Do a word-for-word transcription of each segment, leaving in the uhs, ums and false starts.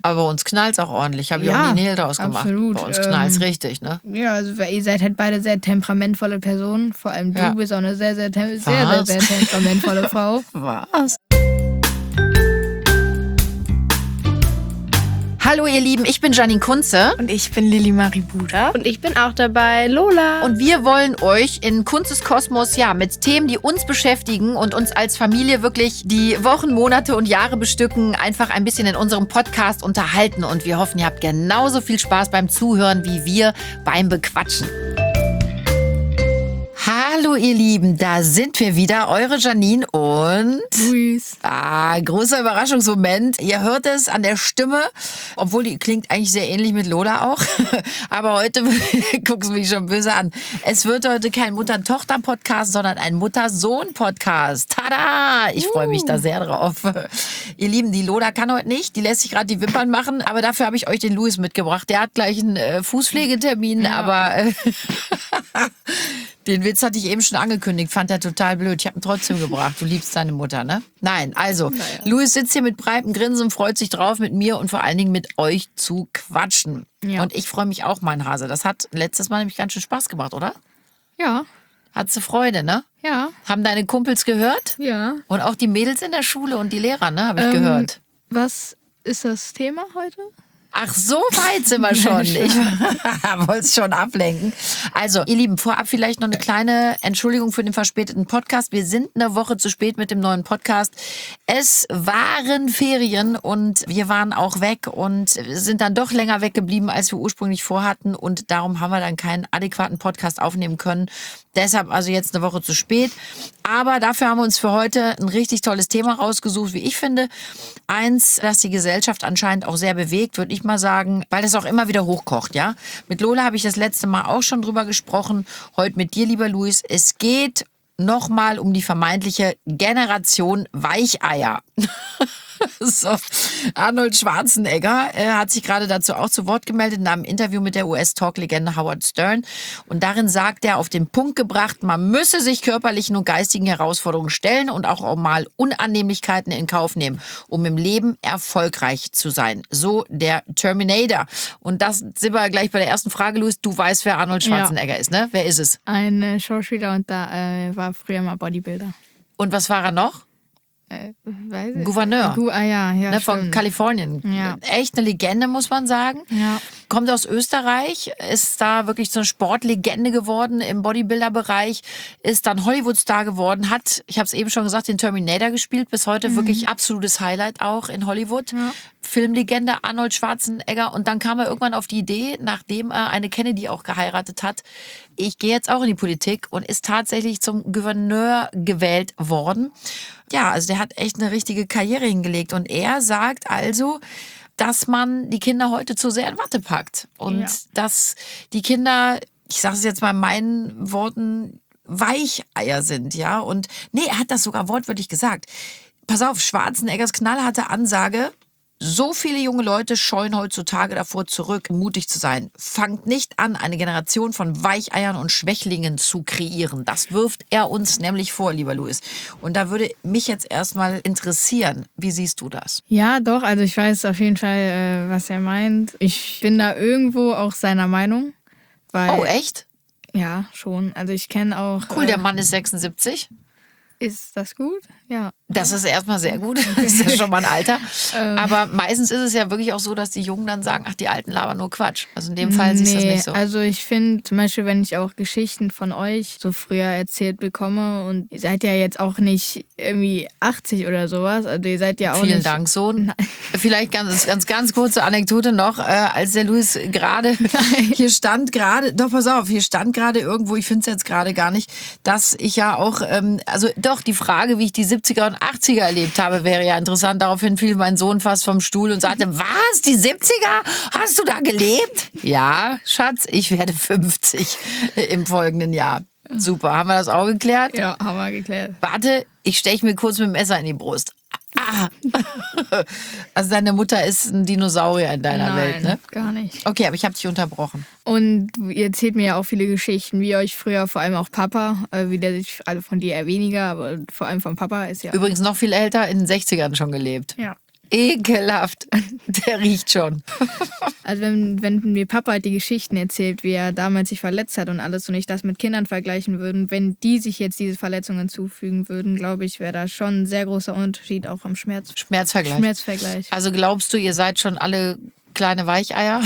Aber bei uns knallt es auch ordentlich. Habe ich Ja, auch nie Nähe draus gemacht. absolut. Bei uns knallt es Ähm, richtig, ne? Ja, also weil ihr seid halt beide sehr temperamentvolle Personen. Vor allem du Ja. bist auch eine sehr, sehr, tem- sehr, sehr, Was? sehr temperamentvolle Frau. Was? Hallo ihr Lieben, ich bin Janine Kunze. Und ich bin Lilly Marie Buda. Und ich bin auch dabei, Lola. Und wir wollen euch in Kunzes Kosmos, ja, mit Themen, die uns beschäftigen und uns als Familie wirklich die Wochen, Monate und Jahre bestücken, einfach ein bisschen in unserem Podcast unterhalten. Und wir hoffen, ihr habt genauso viel Spaß beim Zuhören wie wir beim Bequatschen. Hallo ihr Lieben, da sind wir wieder, eure Janine und... Luis. Ah, großer Überraschungsmoment. Ihr hört es an der Stimme, obwohl die klingt eigentlich sehr ähnlich mit Lola auch. Aber heute, guckst du mich schon böse an, es wird heute kein Mutter-Tochter-Podcast, sondern ein Mutter-Sohn-Podcast. Tada! Ich freue mich da sehr drauf. Ihr Lieben, die Lola kann heute nicht, die lässt sich gerade die Wimpern machen, aber dafür habe ich euch den Luis mitgebracht. Der hat gleich einen äh, Fußpflegetermin, ja. aber... Äh, Den Witz hatte ich eben schon angekündigt, fand er total blöd. Ich habe ihn trotzdem gebracht. Du liebst deine Mutter, ne? Nein, also, naja. Luis sitzt hier mit breitem Grinsen, freut sich drauf, mit mir und vor allen Dingen mit euch zu quatschen. Ja. Und ich freue mich auch, mein Hase. Das hat letztes Mal nämlich ganz schön Spaß gemacht, oder? Ja. Hattest du Freude, ne? Ja. Haben deine Kumpels gehört? Ja. Und auch die Mädels in der Schule und die Lehrer, ne? Habe ich ähm, gehört. Was ist das Thema heute? Ach, so weit sind wir schon. Ich wollte es schon ablenken. Also, ihr Lieben, vorab vielleicht noch eine kleine Entschuldigung für den verspäteten Podcast. Wir sind eine Woche zu spät mit dem neuen Podcast. Es waren Ferien und wir waren auch weg und sind dann doch länger weggeblieben, als wir ursprünglich vorhatten. Und darum haben wir dann keinen adäquaten Podcast aufnehmen können. Deshalb also jetzt eine Woche zu spät. Aber dafür haben wir uns für heute ein richtig tolles Thema rausgesucht, wie ich finde. Eins, das die Gesellschaft anscheinend auch sehr bewegt, würde ich mal sagen, weil das auch immer wieder hochkocht, ja. Mit Lola habe ich das letzte Mal auch schon drüber gesprochen. Heute mit dir, lieber Luis. Es geht nochmal um die vermeintliche Generation Weicheier. So. Arnold Schwarzenegger äh, hat sich gerade dazu auch zu Wort gemeldet in einem Interview mit der U S-Talk-Legende Howard Stern. Und darin sagt er auf den Punkt gebracht, man müsse sich körperlichen und geistigen Herausforderungen stellen und auch mal Unannehmlichkeiten in Kauf nehmen, um im Leben erfolgreich zu sein. So der Terminator. Und das sind wir gleich bei der ersten Frage, Luis. Du weißt, wer Arnold Schwarzenegger ja. ist, ne? Wer ist es? Ein äh, Schauspieler und da äh, war früher mal Bodybuilder. Und was war er noch? Äh, weiß ich. Gouverneur Gu ah, ja, ja, ne, von Kalifornien. Ja. Echt eine Legende, muss man sagen. Ja. Kommt aus Österreich, ist da wirklich so eine Sportlegende geworden im Bodybuilder-Bereich, ist dann Hollywood-Star geworden, hat, ich habe es eben schon gesagt, den Terminator gespielt, bis heute mhm. wirklich absolutes Highlight auch in Hollywood. Ja. Filmlegende Arnold Schwarzenegger. Und dann kam er irgendwann auf die Idee, nachdem er eine Kennedy auch geheiratet hat, ich gehe jetzt auch in die Politik und ist tatsächlich zum Gouverneur gewählt worden. Ja, also der hat echt eine richtige Karriere hingelegt. Und er sagt also, dass man die Kinder heute zu sehr in Watte packt. Und ja. dass die Kinder, ich sage es jetzt mal in meinen Worten, Weicheier sind, ja. Und nee, er hat das sogar wortwörtlich gesagt. Pass auf, Schwarzeneggers knallharte Ansage: So viele junge Leute scheuen heutzutage davor zurück, mutig zu sein. Fangt nicht an, eine Generation von Weicheiern und Schwächlingen zu kreieren. Das wirft er uns nämlich vor, lieber Luis. Und da würde mich jetzt erstmal interessieren, wie siehst du das? Ja, doch, also ich weiß auf jeden Fall, was er meint. Ich bin da irgendwo auch seiner Meinung. Weil, oh, echt? Ja, schon. Also ich kenne auch... Cool, der Mann ist sechsundsiebzig. Ist das gut? Ja. Das ist erstmal sehr gut. Das ist ja schon mal ein Alter. Aber meistens ist es ja wirklich auch so, dass die Jungen dann sagen, ach, die Alten labern nur Quatsch. Also in dem Fall nee, siehst du das nicht so. Also ich finde zum Beispiel, wenn ich auch Geschichten von euch so früher erzählt bekomme und ihr seid ja jetzt auch nicht irgendwie achtzig oder sowas. Also ihr seid ja auch Vielen nicht... Dank, Sohn. Nein. Vielleicht ganz, ganz, ganz kurze Anekdote noch, äh, als der Luis gerade hier stand, gerade, doch pass auf, hier stand gerade irgendwo, ich finde es jetzt gerade gar nicht, dass ich ja auch, ähm, also doch, die Frage, wie ich die siebziger und achtziger erlebt habe, wäre ja interessant. Daraufhin fiel mein Sohn fast vom Stuhl und sagte, was, die siebziger? Hast du da gelebt? Ja, Schatz, ich werde fünfzig im folgenden Jahr. Super, haben wir das auch geklärt? Ja, haben wir geklärt. Warte, ich steche mir kurz mit dem Messer in die Brust. Ah. Also deine Mutter ist ein Dinosaurier in deiner Nein, Welt, ne? Gar nicht. Okay, aber ich habe dich unterbrochen. Und ihr erzählt mir ja auch viele Geschichten, wie euch früher, vor allem auch Papa, äh, wie der sich, also von dir eher weniger, aber vor allem von Papa ist ja... Übrigens noch viel älter, in den sechzigern schon gelebt. Ja. Ekelhaft. Der riecht schon. Also wenn, wenn mir Papa halt die Geschichten erzählt, wie er damals sich verletzt hat und alles und ich das mit Kindern vergleichen würden, wenn die sich jetzt diese Verletzungen zufügen würden, glaube ich, wäre da schon ein sehr großer Unterschied auch am Schmerz. Schmerzvergleich. Schmerzvergleich. Also glaubst du, ihr seid schon alle kleine Weicheier?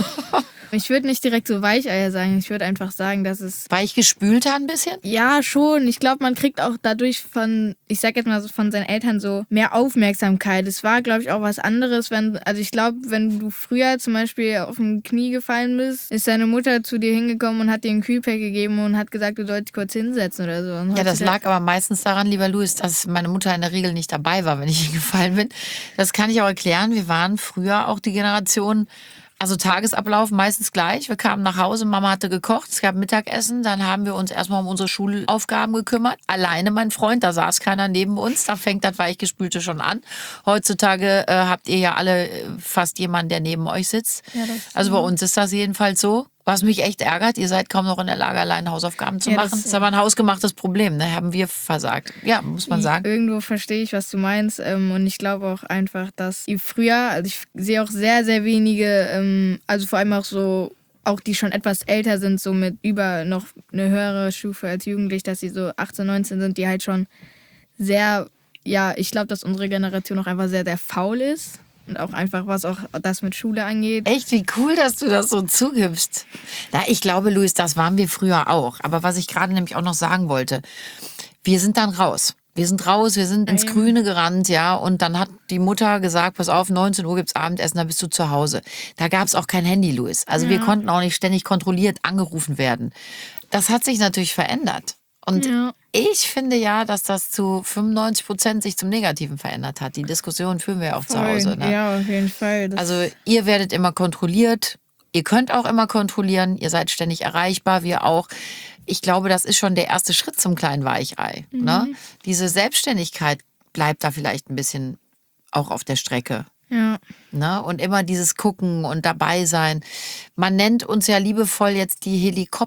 Ich würde nicht direkt so Weicheier sagen, ich würde einfach sagen, dass es... Weichgespülter ein bisschen? Ja, schon. Ich glaube, man kriegt auch dadurch von, ich sag jetzt mal so, von seinen Eltern so mehr Aufmerksamkeit. Es war, glaube ich, auch was anderes, wenn, also ich glaube, wenn du früher zum Beispiel auf dem Knie gefallen bist, ist deine Mutter zu dir hingekommen und hat dir einen Kühlpack gegeben und hat gesagt, du sollst dich kurz hinsetzen oder so. Und ja, das lag aber meistens daran, lieber Louis, dass meine Mutter in der Regel nicht dabei war, wenn ich hingefallen bin. Das kann ich auch erklären. Wir waren früher auch die Generation... Also Tagesablauf meistens gleich. Wir kamen nach Hause, Mama hatte gekocht, es gab Mittagessen, dann haben wir uns erstmal um unsere Schulaufgaben gekümmert. Alleine, mein Freund, da saß keiner neben uns, da fängt das Weichgespülte schon an. Heutzutage äh, habt ihr ja alle äh, fast jemanden, der neben euch sitzt. Ja, das also bei uns ist das jedenfalls so. Was mich echt ärgert, ihr seid kaum noch in der Lage, allein Hausaufgaben zu ja, machen. Das, das ist aber ein hausgemachtes Problem, ne? Haben wir versagt. Ja, muss man sagen. Irgendwo verstehe ich, was du meinst. Ähm, und ich glaube auch einfach, dass ihr früher, also ich sehe auch sehr, sehr wenige, ähm, also vor allem auch so, auch die schon etwas älter sind, so mit über noch eine höhere Stufe als jugendlich, dass sie so achtzehn, neunzehn sind, die halt schon sehr, ja, ich glaube, dass unsere Generation auch einfach sehr, sehr faul ist. Und auch einfach, was auch das mit Schule angeht. Echt, wie cool, dass du das so zugibst. Na, ich glaube, Luis, das waren wir früher auch. Aber was ich gerade nämlich auch noch sagen wollte, wir sind dann raus. Wir sind raus, wir sind ins Grüne gerannt, ja. Und dann hat die Mutter gesagt, pass auf, neunzehn Uhr gibt's Abendessen, da bist du zu Hause. Da gab's auch kein Handy, Luis. Also ja. Wir konnten auch nicht ständig kontrolliert angerufen werden. Das hat sich natürlich verändert. Und ja. ich finde ja, dass das zu fünfundneunzig Prozent sich zum Negativen verändert hat. Die Diskussion führen wir auch Voll. Zu Hause. Ne? Ja, auf jeden Fall. Das also ihr werdet immer kontrolliert. Ihr könnt auch immer kontrollieren. Ihr seid ständig erreichbar, wir auch. Ich glaube, das ist schon der erste Schritt zum kleinen Weichei. Mhm. Ne? Diese Selbstständigkeit bleibt da vielleicht ein bisschen auch auf der Strecke. Ja. Ne? Und immer dieses Gucken und dabei sein. Man nennt uns ja liebevoll jetzt die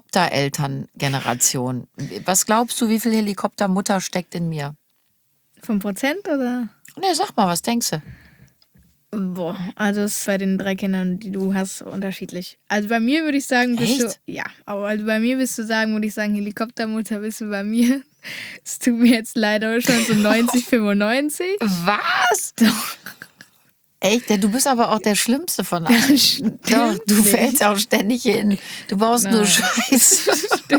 Helikoptereltern-Generation. Was glaubst du, wie viel Helikoptermutter steckt in mir? Fünf Prozent oder? Ne, sag mal, was denkst du? Boah, also es ist bei den drei Kindern, die du hast, unterschiedlich. Also bei mir würde ich sagen, bist Echt? du, ja, aber also bei mir bist du sagen, würde ich sagen, Helikoptermutter bist du bei mir. Es tut mir jetzt leider schon so neunzig, fünfundneunzig. Was? Doch. Echt? Du bist aber auch der Schlimmste von allen. Doch, du fällst auch ständig hin. Du baust Nein. nur Scheiß.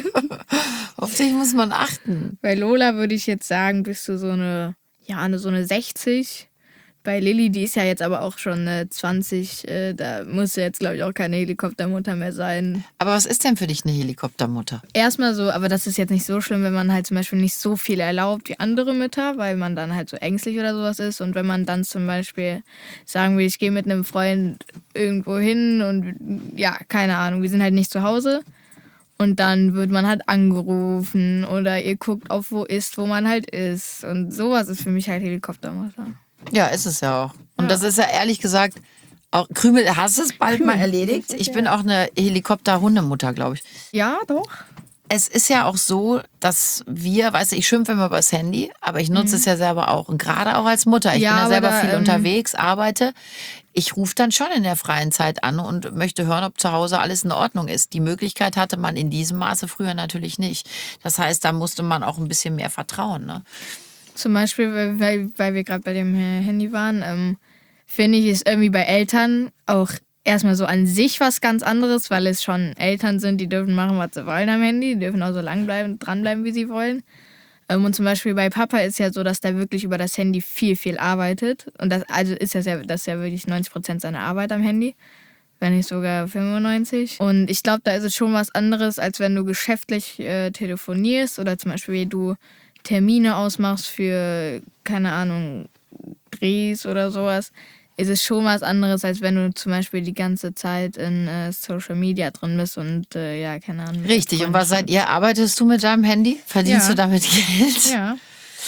Auf dich muss man achten. Bei Lola würde ich jetzt sagen, bist du so eine, ja, eine, so eine sechzig. Bei Lilly, die ist ja jetzt aber auch schon äh, zwanzig, äh, da muss jetzt, glaube ich, auch keine Helikoptermutter mehr sein. Aber was ist denn für dich eine Helikoptermutter? Erstmal so, aber das ist jetzt nicht so schlimm, wenn man halt zum Beispiel nicht so viel erlaubt wie andere Mütter, weil man dann halt so ängstlich oder sowas ist. Und wenn man dann zum Beispiel sagen will, ich gehe mit einem Freund irgendwo hin und ja, keine Ahnung, wir sind halt nicht zu Hause. Und dann wird man halt angerufen oder ihr guckt auf wo ist, wo man halt ist. Und sowas ist für mich halt Helikoptermutter. Ja, ist es ja auch. Und ja. das ist ja ehrlich gesagt, auch Krümel, hast du es bald mal erledigt? Ich bin auch eine Helikopter-Hundemutter, glaube ich. Ja, doch. Es ist ja auch so, dass wir, weißt du, ich schimpfe immer über das Handy, aber ich nutze mhm. es ja selber auch. Und gerade auch als Mutter. Ich ja, bin ja selber da, viel ähm, unterwegs, arbeite. Ich rufe dann schon in der freien Zeit an und möchte hören, ob zu Hause alles in Ordnung ist. Die Möglichkeit hatte man in diesem Maße früher natürlich nicht. Das heißt, da musste man auch ein bisschen mehr vertrauen, ne? Zum Beispiel, weil, weil wir gerade bei dem Handy waren, ähm, finde ich es irgendwie bei Eltern auch erstmal so an sich was ganz anderes, weil es schon Eltern sind, die dürfen machen, was sie wollen am Handy, die dürfen auch so lang bleiben, dranbleiben, wie sie wollen. Ähm, und zum Beispiel bei Papa ist ja so, dass der wirklich über das Handy viel, viel arbeitet. Und das also ist das ja, das ist ja wirklich neunzig Prozent seiner Arbeit am Handy, wenn nicht sogar fünfundneunzig. Und ich glaube, da ist es schon was anderes, als wenn du geschäftlich äh, telefonierst oder zum Beispiel wie du Termine ausmachst für, keine Ahnung, Drehs oder sowas, ist es schon was anderes, als wenn du zum Beispiel die ganze Zeit in äh, Social Media drin bist und äh, ja, keine Ahnung. Richtig, und was seid ihr? Arbeitest du mit deinem Handy? Verdienst ja. du damit Geld? Ja.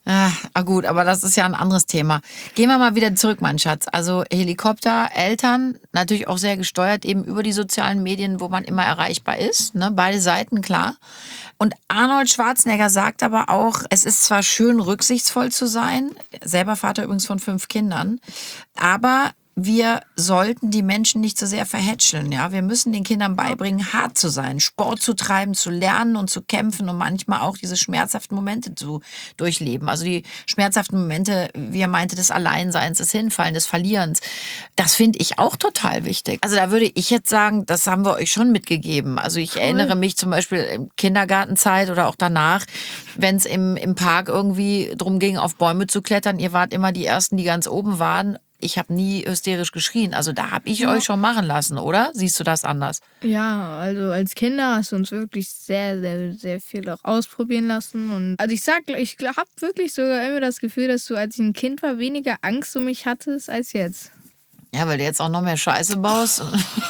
Ah, ah gut, aber das ist ja ein anderes Thema. Gehen wir mal wieder zurück, mein Schatz. Also Helikopter, Eltern, natürlich auch sehr gesteuert eben über die sozialen Medien, wo man immer erreichbar ist. Ne? Beide Seiten, klar. Und Arnold Schwarzenegger sagt aber auch, es ist zwar schön, rücksichtsvoll zu sein, selber Vater übrigens von fünf Kindern, aber wir sollten die Menschen nicht so sehr verhätscheln. Ja? Wir müssen den Kindern beibringen, hart zu sein, Sport zu treiben, zu lernen und zu kämpfen und manchmal auch diese schmerzhaften Momente zu durchleben. Also die schmerzhaften Momente, wie er meinte, des Alleinseins, des Hinfallen, des Verlierens. Das finde ich auch total wichtig. Also da würde ich jetzt sagen, das haben wir euch schon mitgegeben. Also ich cool. erinnere mich zum Beispiel in Kindergartenzeit oder auch danach, wenn es im, im Park irgendwie drum ging, auf Bäume zu klettern. Ihr wart immer die Ersten, die ganz oben waren. Ich habe nie hysterisch geschrien. Also da habe ich ja. euch schon machen lassen, oder? Siehst du das anders? Ja, also als Kinder hast du uns wirklich sehr, sehr, sehr viel auch ausprobieren lassen. Und also ich sag, ich habe wirklich sogar immer das Gefühl, dass du, als ich ein Kind war, weniger Angst um mich hattest als jetzt. Ja, weil du jetzt auch noch mehr Scheiße baust.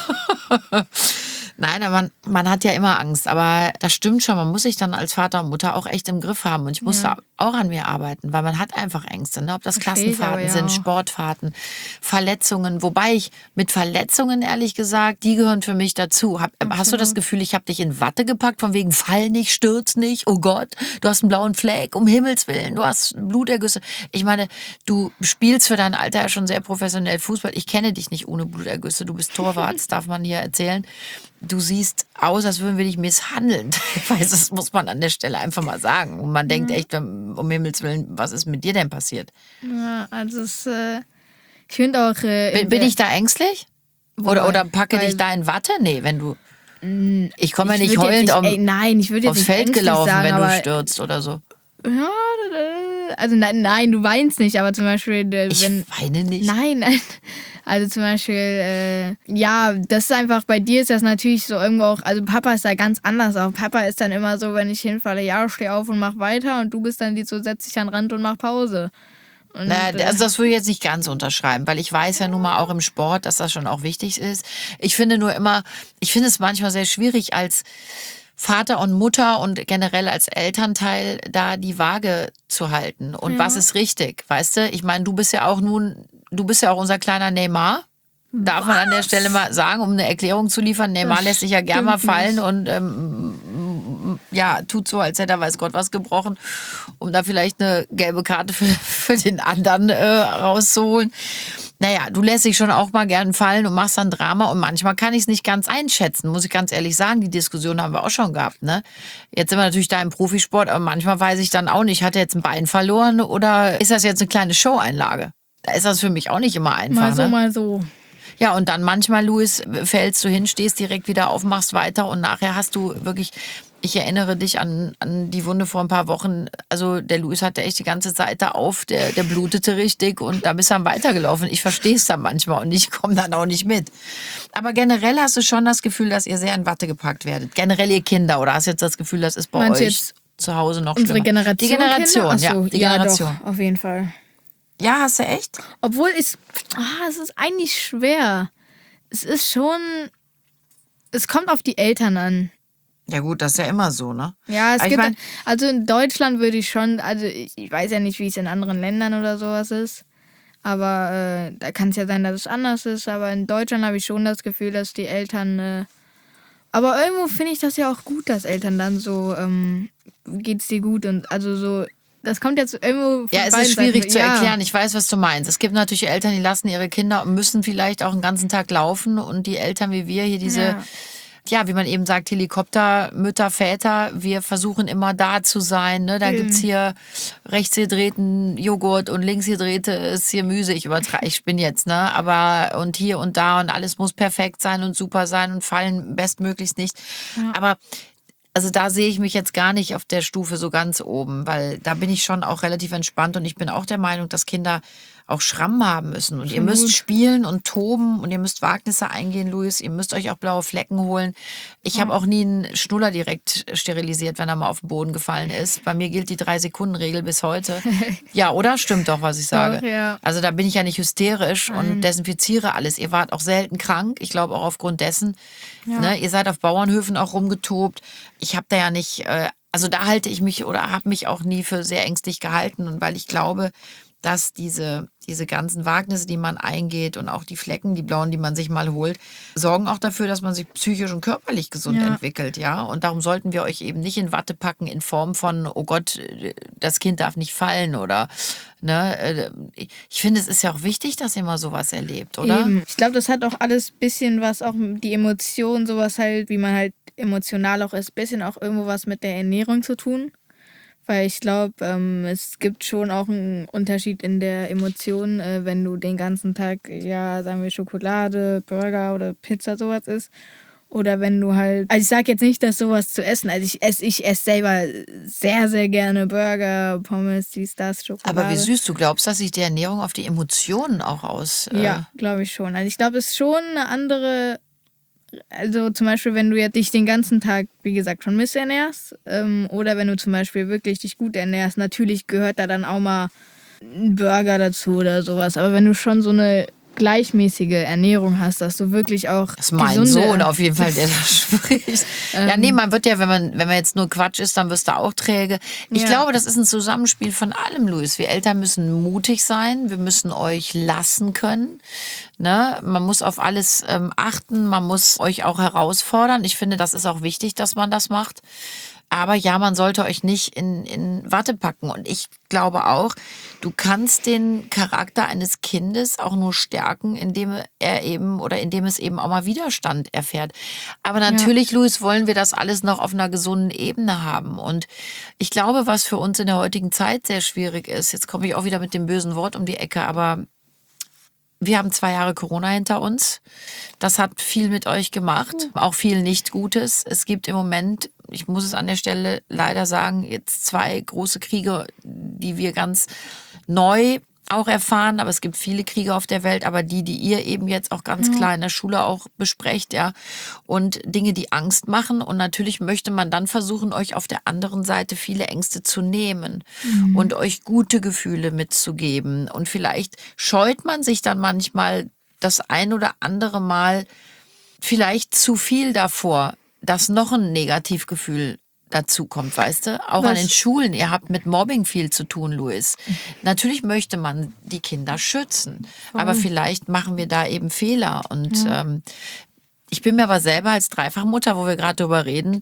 Nein, aber man, man hat ja immer Angst. Aber das stimmt schon, man muss sich dann als Vater und Mutter auch echt im Griff haben. Und ich musste ja. auch an mir arbeiten, weil man hat einfach Ängste. Ne? Ob das Verstehe Klassenfahrten ja. sind, Sportfahrten, Verletzungen. Wobei ich mit Verletzungen, ehrlich gesagt, die gehören für mich dazu. Hab, hast du das Gefühl, ich habe dich in Watte gepackt, von wegen Fall nicht, stürz nicht, oh Gott, du hast einen blauen Fleck, um Himmels Willen, du hast Blutergüsse. Ich meine, du spielst für dein Alter ja schon sehr professionell Fußball. Ich kenne dich nicht ohne Blutergüsse. Du bist Torwart, das darf man hier erzählen. Du siehst aus, als würden wir dich misshandeln. Ich weiß, das muss man an der Stelle einfach mal sagen. Und man mhm. denkt echt, um Himmels Willen, was ist mit dir denn passiert? Ja, also es, äh, ich finde auch... Äh, bin, bin ich da ängstlich? Oder, oder packe dich da in Watte? Nee, wenn du... Ich komme ja nicht heulend nicht, um, ey, nein, ich jetzt aufs nicht Feld gelaufen, sagen, wenn du stürzt oder so. Ja, also nein, nein, du weinst nicht, aber zum Beispiel... Wenn, ich weine nicht? Nein, nein. Also zum Beispiel, äh, ja, das ist einfach, bei dir ist das natürlich so irgendwo auch, also Papa ist da ganz anders auch. Papa ist dann immer so, wenn ich hinfalle, ja, steh auf und mach weiter und du bist dann die so, setz dich an den Rand und mach Pause. Und, naja, also das würde ich jetzt nicht ganz unterschreiben, weil ich weiß ja nun mal auch im Sport, dass das schon auch wichtig ist. Ich finde nur immer, ich finde es manchmal sehr schwierig als Vater und Mutter und generell als Elternteil da die Waage zu halten. Und ja. was ist richtig, weißt du? Ich meine, du bist ja auch nun, du bist ja auch unser kleiner Neymar. Darf was? man an der Stelle mal sagen, um eine Erklärung zu liefern. Neymar das lässt sich ja gern mal fallen nicht. und ähm, ja, tut so, als hätte er weiß Gott was gebrochen, um da vielleicht eine gelbe Karte für, für den anderen äh, rauszuholen. Naja, du lässt dich schon auch mal gern fallen und machst dann Drama und manchmal kann ich es nicht ganz einschätzen, muss ich ganz ehrlich sagen. Die Diskussion haben wir auch schon gehabt, ne? Jetzt sind wir natürlich da im Profisport, aber manchmal weiß ich dann auch nicht, hat er jetzt ein Bein verloren oder ist das jetzt eine kleine Show-Einlage? Da ist das für mich auch nicht immer einfach, Mal so, ne? mal so. Ja, und dann manchmal, Luis, fällst du hin, stehst direkt wieder auf, machst weiter und nachher hast du wirklich... Ich erinnere dich an, an die Wunde vor ein paar Wochen. Also der Luis hatte echt die ganze Seite auf, der, der blutete richtig und da bist du dann weitergelaufen. Ich verstehe es dann manchmal und ich komme dann auch nicht mit. Aber generell hast du schon das Gefühl, dass ihr sehr in Watte gepackt werdet. Generell ihr Kinder oder hast du jetzt das Gefühl, das ist bei Meinst euch zu Hause noch unsere schlimmer? Generation? Die Generation, Achso, ja. Die ja, Generation. doch, auf jeden Fall. Ja, hast du echt? Obwohl es, ah, es ist eigentlich schwer. Es ist schon, es kommt auf die Eltern an. Ja gut, das ist ja immer so, ne? Ja, es Aber gibt, ich mein, also in Deutschland würde ich schon, also ich, ich weiß ja nicht, wie es in anderen Ländern oder sowas ist, aber äh, da kann es ja sein, dass es anders ist, aber in Deutschland habe ich schon das Gefühl, dass die Eltern, äh, aber irgendwo finde ich das ja auch gut, dass Eltern dann so, ähm, geht's dir gut und also so, das kommt jetzt irgendwo von ja, es ist schwierig Seiten. zu ja. erklären. Ich weiß, was du meinst. Es gibt natürlich Eltern, die lassen ihre Kinder und müssen vielleicht auch den ganzen Tag laufen und die Eltern wie wir hier diese... Ja. Ja, wie man eben sagt, Helikopter, Mütter, Väter, wir versuchen immer da zu sein. Ne? Da mhm. gibt's hier rechts gedrehten Joghurt und links gedrehte ist hier Müse. Ich übertreibe, ich bin jetzt, ne? Aber und hier und da und alles muss perfekt sein und super sein und fallen bestmöglichst nicht. Ja. Aber also da sehe ich mich jetzt gar nicht auf der Stufe so ganz oben, weil da bin ich schon auch relativ entspannt und ich bin auch der Meinung, dass Kinder auch Schramm haben müssen. Und ihr müsst spielen und toben und ihr müsst Wagnisse eingehen, Luis. Ihr müsst euch auch blaue Flecken holen. Ich ja. habe auch nie einen Schnuller direkt sterilisiert, wenn er mal auf den Boden gefallen ist. Bei mir gilt die Drei-Sekunden-Regel bis heute. Ja, oder? Stimmt doch, was ich sage. Doch, ja. Also da bin ich ja nicht hysterisch Nein. und desinfiziere alles. Ihr wart auch selten krank. Ich glaube auch aufgrund dessen. Ja. Ne? Ihr seid auf Bauernhöfen auch rumgetobt. Ich habe da ja nicht... Äh, Also da halte ich mich oder habe mich auch nie für sehr ängstlich gehalten. Und weil ich glaube, dass diese, diese ganzen Wagnisse, die man eingeht und auch die Flecken, die blauen, die man sich mal holt, sorgen auch dafür, dass man sich psychisch und körperlich gesund Ja. entwickelt, ja. Und darum sollten wir euch eben nicht in Watte packen in Form von, oh Gott, das Kind darf nicht fallen oder, ne. Ich finde, es ist ja auch wichtig, dass ihr mal sowas erlebt, oder? Eben. Ich glaube, das hat auch alles bisschen was, auch die Emotionen, sowas halt, wie man halt emotional auch ist, bisschen auch irgendwo was mit der Ernährung zu tun. Weil ich glaube, ähm, es gibt schon auch einen Unterschied in der Emotion, äh, wenn du den ganzen Tag, ja, sagen wir Schokolade, Burger oder Pizza sowas isst. Oder wenn du halt, also ich sage jetzt nicht, dass sowas zu essen, also ich esse ich esse selber sehr, sehr gerne Burger, Pommes, dies, das, Schokolade. Aber wie süß, du glaubst, dass sich die Ernährung auf die Emotionen auch aus... Äh Ja, glaube ich schon. Also ich glaube, es ist schon eine andere... Also zum Beispiel, wenn du jetzt dich den ganzen Tag, wie gesagt, schon missernährst ähm, oder wenn du zum Beispiel wirklich dich gut ernährst, natürlich gehört da dann auch mal ein Burger dazu oder sowas. Aber wenn du schon so eine gleichmäßige Ernährung hast, dass du wirklich auch Das ist mein gesunde... Sohn auf jeden Fall, der da spricht. Ja, nee, man wird ja, wenn man, wenn man jetzt nur Quatsch isst, dann wirst du auch träge. Ich Ja. glaube, das ist ein Zusammenspiel von allem, Luis. Wir Eltern müssen mutig sein, wir müssen euch lassen können. Ne? Man muss auf alles ähm, achten, man muss euch auch herausfordern. Ich finde, das ist auch wichtig, dass man das macht. Aber ja, man sollte euch nicht in, in Watte packen. Und ich glaube auch, du kannst den Charakter eines Kindes auch nur stärken, indem er eben oder indem es eben auch mal Widerstand erfährt. Aber natürlich, ja. Luis, wollen wir das alles noch auf einer gesunden Ebene haben. Und ich glaube, was für uns in der heutigen Zeit sehr schwierig ist, jetzt komme ich auch wieder mit dem bösen Wort um die Ecke, aber wir haben zwei Jahre Corona hinter uns. Das hat viel mit euch gemacht, auch viel Nicht-Gutes. Es gibt im Moment, ich muss es an der Stelle leider sagen, jetzt zwei große Kriege, die wir ganz neu auch erfahren, aber es gibt viele Kriege auf der Welt, aber die, die ihr eben jetzt auch ganz klar in der Schule auch besprecht, ja, und Dinge, die Angst machen. Und natürlich möchte man dann versuchen, euch auf der anderen Seite viele Ängste zu nehmen mhm. und euch gute Gefühle mitzugeben. Und vielleicht scheut man sich dann manchmal das ein oder andere Mal vielleicht zu viel davor, dass noch ein Negativgefühl dazu kommt, weißt du? Auch Was? An den Schulen. Ihr habt mit Mobbing viel zu tun, Luis. Natürlich möchte man die Kinder schützen, oh. aber vielleicht machen wir da eben Fehler. Und ja. ähm, ich bin mir aber selber als Dreifachmutter, wo wir gerade drüber reden,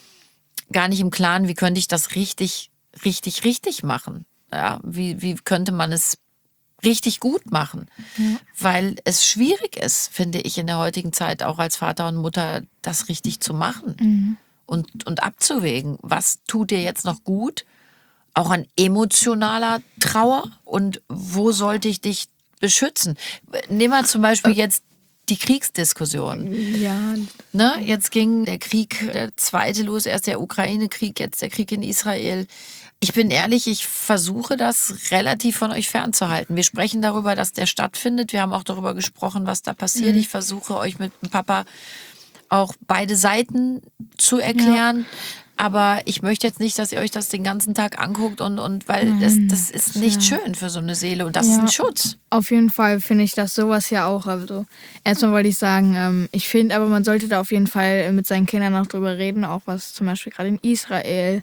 gar nicht im Klaren, wie könnte ich das richtig, richtig, richtig machen? Ja, wie, wie könnte man es richtig gut machen? Ja. Weil es schwierig ist, finde ich, in der heutigen Zeit auch als Vater und Mutter, das richtig zu machen. Mhm. Und, und abzuwägen, was tut dir jetzt noch gut, auch an emotionaler Trauer und wo sollte ich dich beschützen? Nehmen wir zum Beispiel jetzt die Kriegsdiskussion. Ja. Ne? Jetzt ging der Krieg, der zweite los, erst der Ukraine-Krieg, jetzt der Krieg in Israel. Ich bin ehrlich, ich versuche das relativ von euch fernzuhalten. Wir sprechen darüber, dass der stattfindet. Wir haben auch darüber gesprochen, was da passiert. Mhm. Ich versuche euch mit dem Papa auch beide Seiten zu erklären. Ja. Aber ich möchte jetzt nicht, dass ihr euch das den ganzen Tag anguckt und, und weil das, das ist nicht ja. schön für so eine Seele und das ja. ist ein Schutz. Auf jeden Fall finde ich das sowas ja auch. Also erstmal wollte ich sagen, ähm, ich finde aber, man sollte da auf jeden Fall mit seinen Kindern auch drüber reden, auch was zum Beispiel gerade in Israel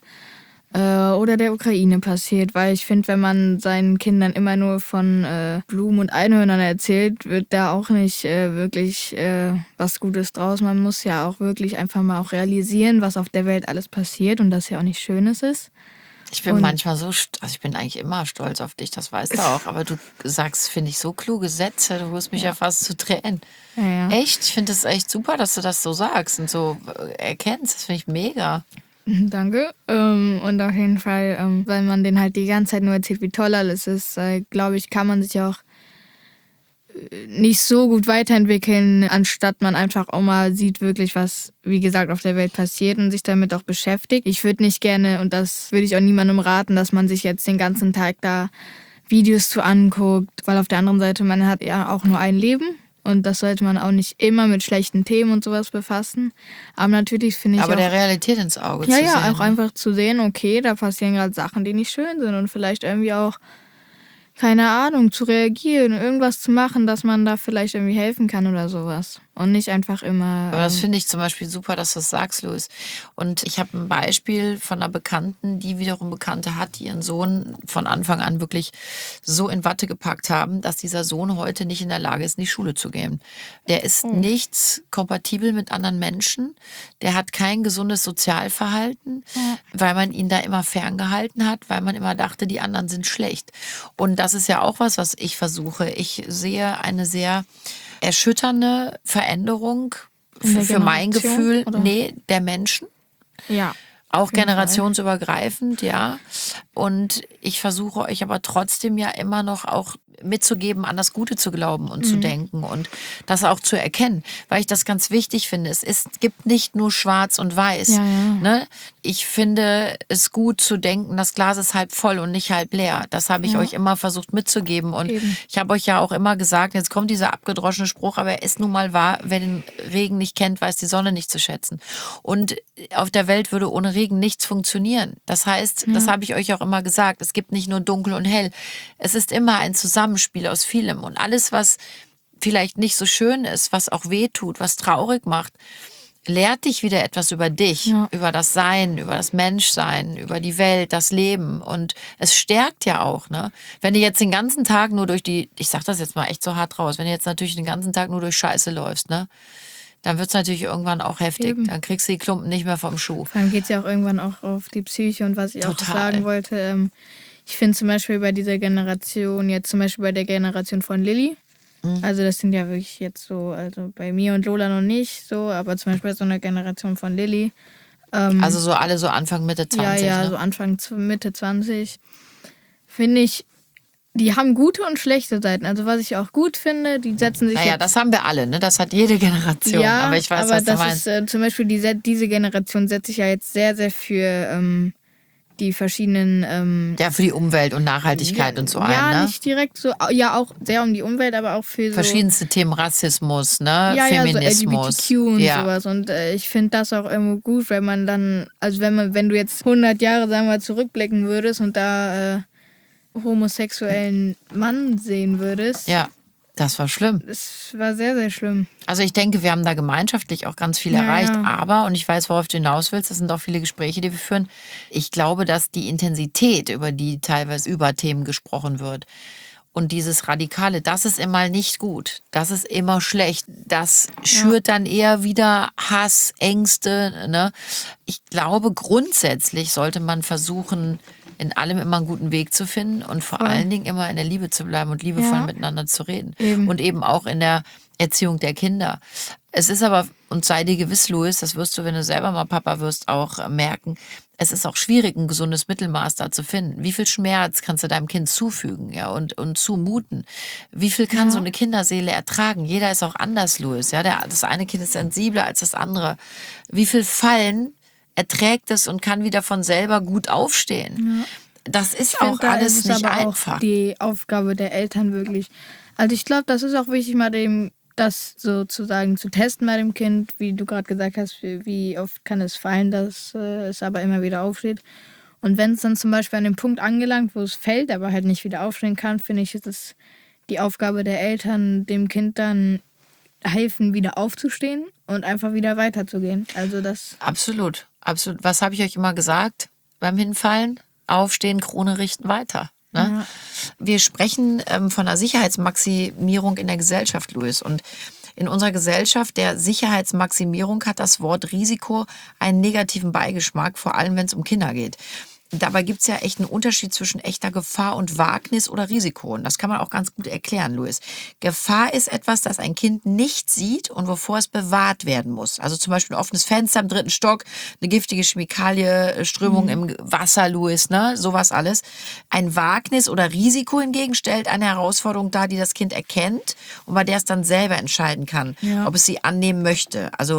oder der Ukraine passiert, weil ich finde, wenn man seinen Kindern immer nur von äh, Blumen und Einhörnern erzählt, wird da auch nicht äh, wirklich äh, was Gutes draus. Man muss ja auch wirklich einfach mal auch realisieren, was auf der Welt alles passiert und dass ja auch nichts Schönes ist. Ich bin und manchmal so, also ich bin eigentlich immer stolz auf dich, das weißt du auch, aber du sagst, finde ich, so kluge Sätze, du holst mich ja, ja fast zu Tränen. Ja, ja. Echt? Ich finde es echt super, dass du das so sagst und so erkennst, das finde ich mega. Danke. Ähm, und auf jeden Fall, ähm, weil man denen halt die ganze Zeit nur erzählt, wie toll alles ist, äh, glaube ich, kann man sich auch nicht so gut weiterentwickeln, anstatt man einfach auch mal sieht wirklich, was, wie gesagt, auf der Welt passiert und sich damit auch beschäftigt. Ich würde nicht gerne, und das würde ich auch niemandem raten, dass man sich jetzt den ganzen Tag da Videos zu anguckt, weil auf der anderen Seite, man hat ja auch nur ein Leben. Und das sollte man auch nicht immer mit schlechten Themen und sowas befassen. Aber natürlich finde ich Aber auch... der Realität ins Auge ja, zu ja, sehen. Ja, auch einfach zu sehen, okay, da passieren gerade Sachen, die nicht schön sind. Und vielleicht irgendwie auch keine Ahnung, zu reagieren, irgendwas zu machen, dass man da vielleicht irgendwie helfen kann oder sowas. Und nicht einfach immer... Aber das ähm, finde ich zum Beispiel super, dass du das sagst, Luis. Und ich habe ein Beispiel von einer Bekannten, die wiederum Bekannte hat, die ihren Sohn von Anfang an wirklich so in Watte gepackt haben, dass dieser Sohn heute nicht in der Lage ist, in die Schule zu gehen. Der ist nichts kompatibel mit anderen Menschen. Der hat kein gesundes Sozialverhalten, weil man ihn da immer ferngehalten hat, weil man immer dachte, die anderen sind schlecht. Und das ist ja auch was, was ich versuche. Ich sehe eine sehr erschütternde Veränderung In für, der für mein Generation, Gefühl, oder? nee, der Menschen. ja. Auch jeden generationsübergreifend, ja. Und ich versuche euch aber trotzdem ja immer noch auch mitzugeben, an das Gute zu glauben und Mhm. zu denken und das auch zu erkennen, weil ich das ganz wichtig finde. Es ist, gibt nicht nur schwarz und weiß. Ja, ja. Ne? Ich finde es gut zu denken, das Glas ist halb voll und nicht halb leer. Das habe ich Ja. euch immer versucht mitzugeben. Und Eben. ich habe euch ja auch immer gesagt, jetzt kommt dieser abgedroschene Spruch, aber er ist nun mal wahr, wer den Regen nicht kennt, weiß die Sonne nicht zu schätzen. Und auf der Welt würde ohne Regen nichts funktionieren. Das heißt, das habe ich euch auch immer gesagt, es gibt nicht nur dunkel und hell. Es ist immer ein Zusammenspiel aus vielem. Und alles, was vielleicht nicht so schön ist, was auch weh tut, was traurig macht, lehrt dich wieder etwas über dich, Ja. über das Sein, über das Menschsein, über die Welt, das Leben. Und es stärkt ja auch, ne? Wenn du jetzt den ganzen Tag nur durch die, ich sag das jetzt mal echt so hart raus, wenn du jetzt natürlich den ganzen Tag nur durch Scheiße läufst, ne? Dann wird's natürlich irgendwann auch heftig. Eben. Dann kriegst du die Klumpen nicht mehr vom Schuh. Vor allem geht es ja auch irgendwann auch auf die Psyche. Und was ich auch Total. sagen wollte, ähm, ich finde zum Beispiel bei dieser Generation, jetzt zum Beispiel bei der Generation von Lilly, Mhm. also das sind ja wirklich jetzt so, also bei mir und Lola noch nicht so, aber zum Beispiel bei so einer Generation von Lilly, ähm, Also so alle so Anfang, Mitte zwanzig, ja, ja, ne? so Anfang, zu- Mitte zwanzig, finde ich, die haben gute und schlechte Seiten. Also was ich auch gut finde, die setzen sich Naja, jetzt... das haben wir alle, ne? Das hat jede Generation. Ja, aber ich weiß, aber was du das meinst. ist äh, zum Beispiel die, Se- diese Generation setzt sich ja jetzt sehr, sehr für ähm, die verschiedenen... Ähm, Ja, für die Umwelt und Nachhaltigkeit und so ja, ein, ne? nicht direkt so, ja auch sehr um die Umwelt, aber auch für so... Verschiedenste Themen, Rassismus, ne? ja, ja, so L G B Feminismus. T Q und ja. sowas. Und äh, ich finde das auch irgendwo gut, wenn man dann, also wenn man, wenn du jetzt hundert Jahre, sagen wir, zurückblicken würdest und da äh, homosexuellen Mann sehen würdest, Ja, das war schlimm. das war sehr, sehr schlimm. Also ich denke, wir haben da gemeinschaftlich auch ganz viel Ja, erreicht. ja. Aber, und ich weiß, worauf du hinaus willst, das sind auch viele Gespräche, die wir führen. Ich glaube, dass die Intensität, über die teilweise über Themen gesprochen wird, und dieses Radikale, das ist immer nicht gut. Das ist immer schlecht. Das schürt dann eher wieder Hass, Ängste. Ne? Ich glaube, grundsätzlich sollte man versuchen, in allem immer einen guten Weg zu finden und vor Voll. allen Dingen immer in der Liebe zu bleiben und liebevoll Ja. miteinander zu reden. Eben. Und eben auch in der Erziehung der Kinder. Es ist aber, und sei dir gewiss, Louis, das wirst du, wenn du selber mal Papa wirst, auch äh, merken, es ist auch schwierig, ein gesundes Mittelmaß da zu finden. Wie viel Schmerz kannst du deinem Kind zufügen, ja, und, und zumuten? Wie viel kann so eine Kinderseele ertragen? Jeder ist auch anders, Louis, ja. Der, das eine Kind ist sensibler als das andere. Wie viel Fallen erträgt es und kann wieder von selber gut aufstehen? Das ist Ich auch find, da alles ist es nicht aber einfach. auch die Aufgabe der Eltern wirklich. Also ich glaube, das ist auch wichtig, mal dem das sozusagen zu testen bei dem Kind, wie du gerade gesagt hast, wie, wie oft kann es fallen, dass äh, es aber immer wieder aufsteht. Und wenn es dann zum Beispiel an dem Punkt angelangt, wo es fällt, aber halt nicht wieder aufstehen kann, finde ich, ist es die Aufgabe der Eltern, dem Kind dann helfen, wieder aufzustehen und einfach wieder weiterzugehen. Also das, Absolut, absolut. Was habe ich euch immer gesagt beim Hinfallen? Aufstehen, Krone richten, weiter. Ne? Ja. Wir sprechen ähm, von einer Sicherheitsmaximierung in der Gesellschaft, Louis. Und in unserer Gesellschaft der Sicherheitsmaximierung hat das Wort Risiko einen negativen Beigeschmack, vor allem wenn es um Kinder geht. Dabei gibt es ja echt einen Unterschied zwischen echter Gefahr und Wagnis oder Risiko. Und das kann man auch ganz gut erklären, Louis. Gefahr ist etwas, das ein Kind nicht sieht und wovor es bewahrt werden muss. Also zum Beispiel ein offenes Fenster im dritten Stock, eine giftige Chemikalie, Strömung mhm. im Wasser, Louis, ne? Sowas alles. Ein Wagnis oder Risiko hingegen stellt eine Herausforderung dar, die das Kind erkennt und bei der es dann selber entscheiden kann, Ja. ob es sie annehmen möchte. Also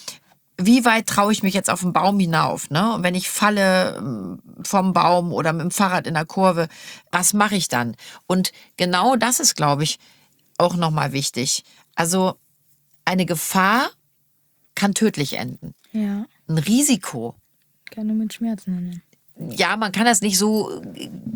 wie weit traue ich mich jetzt auf den Baum hinauf? Ne? Und wenn ich falle ähm, vom Baum oder mit dem Fahrrad in der Kurve, was mache ich dann? Und genau das ist, glaube ich, auch nochmal wichtig. Also eine Gefahr kann tödlich enden. ja, Ein Risiko, kann nur mit Schmerzen handeln. ja, man kann das nicht so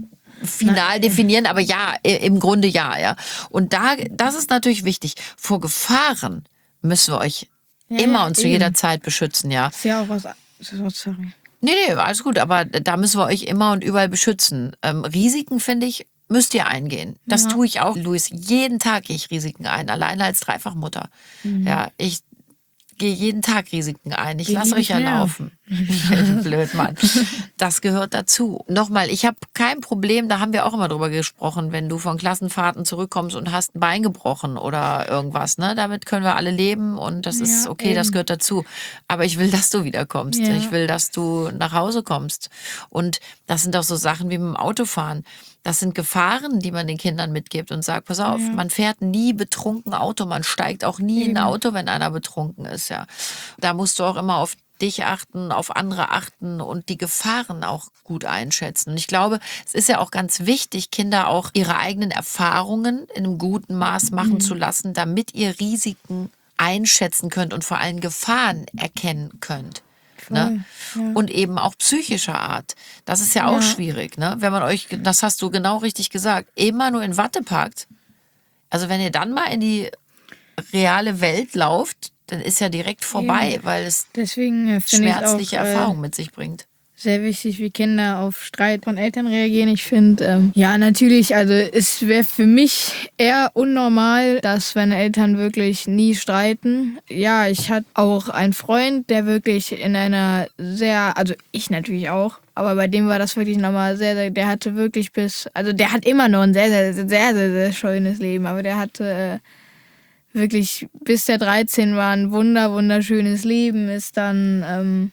final definieren, aber ja, im Grunde ja, ja. Und da, das ist natürlich wichtig. Vor Gefahren müssen wir euch ja, immer ja, und zu eben. jeder Zeit beschützen, ja. Ist ja auch was, sorry. Nee, nee, alles gut, aber da müssen wir euch immer und überall beschützen. Ähm, Risiken, finde ich, müsst ihr eingehen. Das ja. tue ich auch, Luis. Jeden Tag gehe ich Risiken ein, alleine als Dreifachmutter. Mhm. Ja, ich gehe jeden Tag Risiken ein. Ich lasse euch ja laufen. Blöd, Mann. Das gehört dazu. Nochmal, ich habe kein Problem, da haben wir auch immer drüber gesprochen, wenn du von Klassenfahrten zurückkommst und hast ein Bein gebrochen oder irgendwas. Ne? Damit können wir alle leben und das ist okay, eben. Das gehört dazu. Aber ich will, dass du wiederkommst. Ja. Ich will, dass du nach Hause kommst. Und das sind auch so Sachen wie mit dem Autofahren. Das sind Gefahren, die man den Kindern mitgibt und sagt, pass auf, ja. man fährt nie betrunken Auto, man steigt auch nie Eben. in ein Auto, wenn einer betrunken ist. Ja, da musst du auch immer auf dich achten, auf andere achten und die Gefahren auch gut einschätzen. Und ich glaube, es ist ja auch ganz wichtig, Kinder auch ihre eigenen Erfahrungen in einem guten Maß machen mhm. zu lassen, damit ihr Risiken einschätzen könnt und vor allem Gefahren erkennen könnt. Ne? Ja. Und eben auch psychischer Art. Das ist ja auch ja. schwierig, ne? Wenn man euch, das hast du genau richtig gesagt, immer nur in Watte packt. Also wenn ihr dann mal in die reale Welt lauft, dann ist ja direkt vorbei, ja. weil es Deswegen schmerzliche ich auch, Erfahrungen äh, mit sich bringt. Sehr wichtig, wie Kinder auf Streit von Eltern reagieren. Ich finde, ähm, ja, natürlich, also es wäre für mich eher unnormal, dass wenn Eltern wirklich nie streiten. Ja, ich hatte auch einen Freund, der wirklich in einer sehr, also ich natürlich auch, aber bei dem war das wirklich nochmal sehr, sehr, der hatte wirklich bis, also der hat immer noch ein sehr, sehr, sehr, sehr, sehr, sehr schönes Leben, aber der hatte äh, wirklich bis der dreizehn war ein wunder, wunderschönes Leben, ist dann, ähm,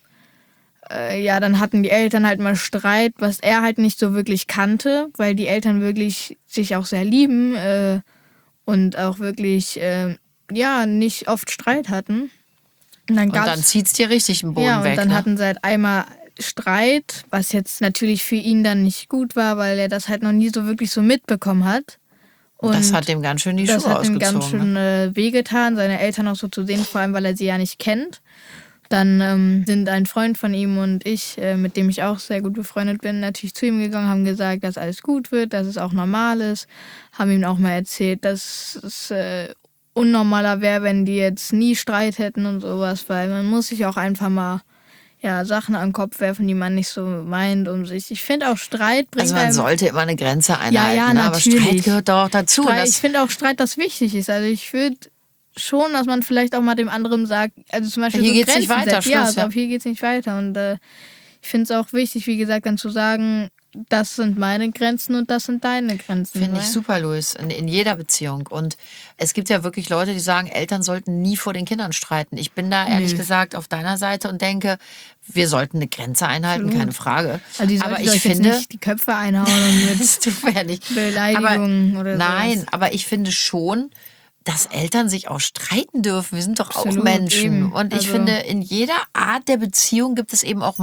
ja, dann hatten die Eltern halt mal Streit, was er halt nicht so wirklich kannte, weil die Eltern wirklich sich auch sehr lieben äh, und auch wirklich, äh, ja, nicht oft Streit hatten. Und dann, und dann zieht es dir richtig den Boden ja, weg. Und dann ne? hatten sie halt einmal Streit, was jetzt natürlich für ihn dann nicht gut war, weil er das halt noch nie so wirklich so mitbekommen hat. Und das hat ihm ganz schön die Schuhe ausgezogen. Das hat ihm ganz schön äh, wehgetan, seine Eltern auch so zu sehen, vor allem, weil er sie ja nicht kennt. Dann ähm, sind ein Freund von ihm und ich, äh, mit dem ich auch sehr gut befreundet bin, natürlich zu ihm gegangen, haben gesagt, dass alles gut wird, dass es auch normal ist. Haben ihm auch mal erzählt, dass es äh, unnormaler wäre, wenn die jetzt nie Streit hätten und sowas, weil man muss sich auch einfach mal ja, Sachen an den Kopf werfen, die man nicht so meint um sich. Ich finde auch Streit bringt Also man einem, sollte immer eine Grenze einhalten, ja, ja, ne? Aber Streit gehört doch auch dazu. Streit, ich finde auch Streit, das wichtig ist. Also ich würde schon, dass man vielleicht auch mal dem anderen sagt, also zum Beispiel hier so geht's Grenzen nicht weiter, setzt. Schluss, ja, also ja. auf hier geht's nicht weiter. Und äh, ich finde es auch wichtig, wie gesagt, dann zu sagen, das sind meine Grenzen und das sind deine Grenzen. Finde ich super, Luis, in, in jeder Beziehung. Und es gibt ja wirklich Leute, die sagen, Eltern sollten nie vor den Kindern streiten. Ich bin da ehrlich nee. gesagt auf deiner Seite und denke, wir sollten eine Grenze einhalten, Absolut. keine Frage. Also die aber ich ich finde, jetzt nicht die Köpfe einhauen und mit Beleidigungen oder so. Nein, sowas. Aber ich finde schon, dass Eltern sich auch streiten dürfen. Wir sind doch Absolut, auch Menschen. Eben. Und ich also. finde, in jeder Art der Beziehung gibt es eben auch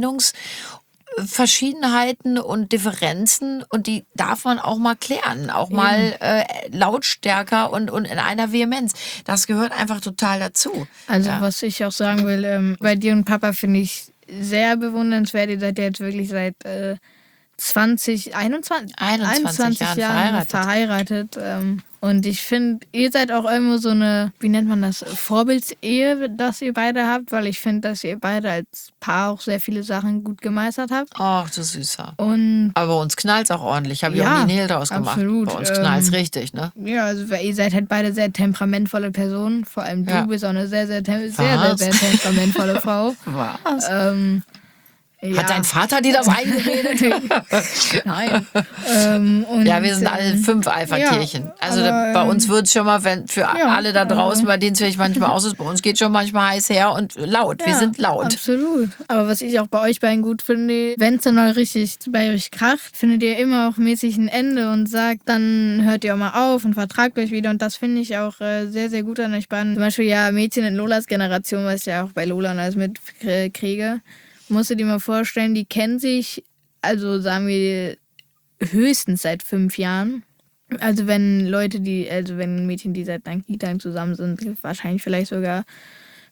Meinungsverschiedenheiten und Differenzen und die darf man auch mal klären. Auch eben. mal äh, lautstärker und, und in einer Vehemenz. Das gehört einfach total dazu. Also ja. was ich auch sagen will, ähm, bei dir und Papa finde ich sehr bewundernswert. Ihr seid ja jetzt wirklich seit äh, zwanzig, einundzwanzig, einundzwanzig Jahren, Jahren verheiratet. verheiratet ähm, und ich finde, ihr seid auch irgendwo so eine, wie nennt man das, Vorbildsehe, das ihr beide habt, weil ich finde, dass ihr beide als Paar auch sehr viele Sachen gut gemeistert habt. Ach, du Süßer. Und aber bei uns knallt es auch ordentlich. Habe ich ja, auch nie Nägel draus gemacht. Absolut. Bei uns knallt es ähm, richtig, ne? Ja, also weil ihr seid halt beide sehr temperamentvolle Personen. Vor allem du ja. bist auch eine sehr, sehr, sehr, sehr, Was? sehr, sehr temperamentvolle Frau. Was? Ähm, Ja. Hat dein Vater dir das eingeredet? Nein. ähm, und, ja, wir sind alle fünf Alpha-Tierchen. Ja, also aber, bei uns wird es schon mal, wenn für ja, alle da draußen, bei denen es vielleicht manchmal aus ist, bei uns geht schon manchmal heiß her und laut. Ja, wir sind laut. Absolut. Aber was ich auch bei euch beiden gut finde, wenn es dann mal richtig bei euch kracht, findet ihr immer auch mäßig ein Ende und sagt, dann hört ihr auch mal auf und vertragt euch wieder. Und das finde ich auch äh, sehr, sehr gut an euch beiden. Zum Beispiel ja Mädchen in Lolas Generation, was ich ja auch bei Lola und alles mitkriege. Musst du dir mal vorstellen, die kennen sich, also sagen wir, höchstens seit fünf Jahren. Also wenn Leute, die, also wenn Mädchen, die seit Kita zusammen sind, wahrscheinlich vielleicht sogar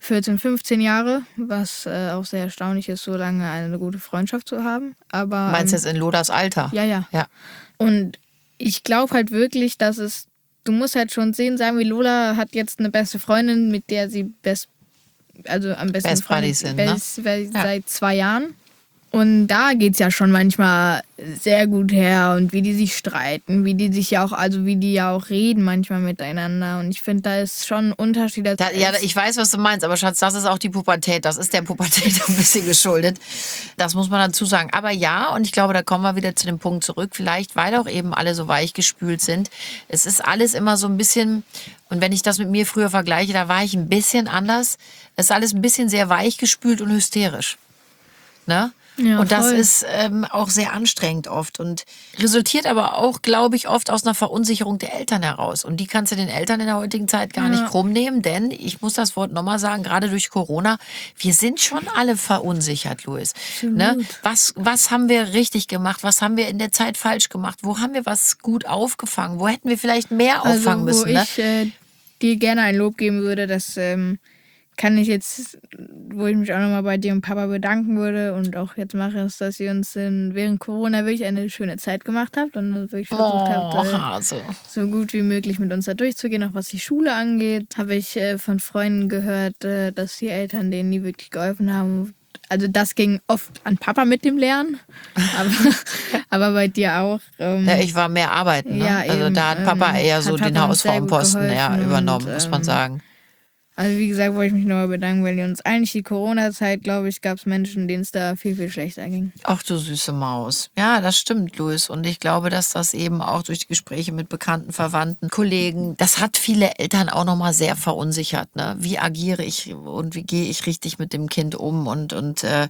vierzehn, fünfzehn Jahre, was äh, auch sehr erstaunlich ist, so lange eine gute Freundschaft zu haben. Aber, Meinst du ähm, jetzt in Lodas Alter? Ja, ja. Ja. Und ich glaube halt wirklich, dass es, du musst halt schon sehen, sagen wir, Lola hat jetzt eine beste Freundin, mit der sie best, also am besten Best Buddies sind, ne? best, best, seit zwei Jahren. Und da geht's ja schon manchmal sehr gut her und wie die sich streiten, wie die sich ja auch, also wie die ja auch reden manchmal miteinander. Und ich finde, da ist schon ein Unterschied. Da, ja, ich weiß, was du meinst, aber Schatz, das ist auch die Pubertät. Das ist der Pubertät ein bisschen geschuldet. Das muss man dazu sagen. Aber ja, und ich glaube, da kommen wir wieder zu dem Punkt zurück. Vielleicht, weil auch eben alle so weichgespült sind. Es ist alles immer so ein bisschen, und wenn ich das mit mir früher vergleiche, da war ich ein bisschen anders. Es ist alles ein bisschen sehr weichgespült und hysterisch. Ne? Ja, und das voll. ist ähm, auch sehr anstrengend oft und resultiert aber auch, glaube ich, oft aus einer Verunsicherung der Eltern heraus. Und die kannst du den Eltern in der heutigen Zeit gar Ja. nicht krumm nehmen, denn ich muss das Wort nochmal sagen, gerade durch Corona, wir sind schon alle verunsichert, Luis. Ne? Was, was haben wir richtig gemacht? Was haben wir in der Zeit falsch gemacht? Wo haben wir was gut aufgefangen? Wo hätten wir vielleicht mehr auffangen also, wo müssen? Ne? ich äh, dir gerne ein Lob geben würde, das ähm, kann ich jetzt, wo ich mich auch nochmal bei dir und Papa bedanken würde und auch jetzt mache, ist, dass ihr uns in, während Corona wirklich eine schöne Zeit gemacht habt und wirklich versucht habt, Oh, äh, Hase. so gut wie möglich mit uns da durchzugehen, auch was die Schule angeht. Habe ich äh, von Freunden gehört, äh, dass die Eltern denen nie wirklich geholfen haben. Also das ging oft an Papa mit dem Lernen, aber, aber bei dir auch. Ähm, Ja, ich war mehr arbeiten. Ne? Ja, also eben, da hat Papa ähm, eher hat so den Papa uns sehr gut Hausfrauenposten ja, geholfen übernommen, und, muss man ähm, sagen. Also wie gesagt, wollte ich mich nochmal bedanken, weil uns eigentlich die Corona-Zeit, glaube ich, gab es Menschen, denen es da viel, viel schlechter ging. Ach du süße Maus. Ja, das stimmt, Luis. Und ich glaube, dass das eben auch durch die Gespräche mit Bekannten, Verwandten, Kollegen, das hat viele Eltern auch nochmal sehr verunsichert. Ne? Wie agiere ich und wie gehe ich richtig mit dem Kind um? Und, und äh,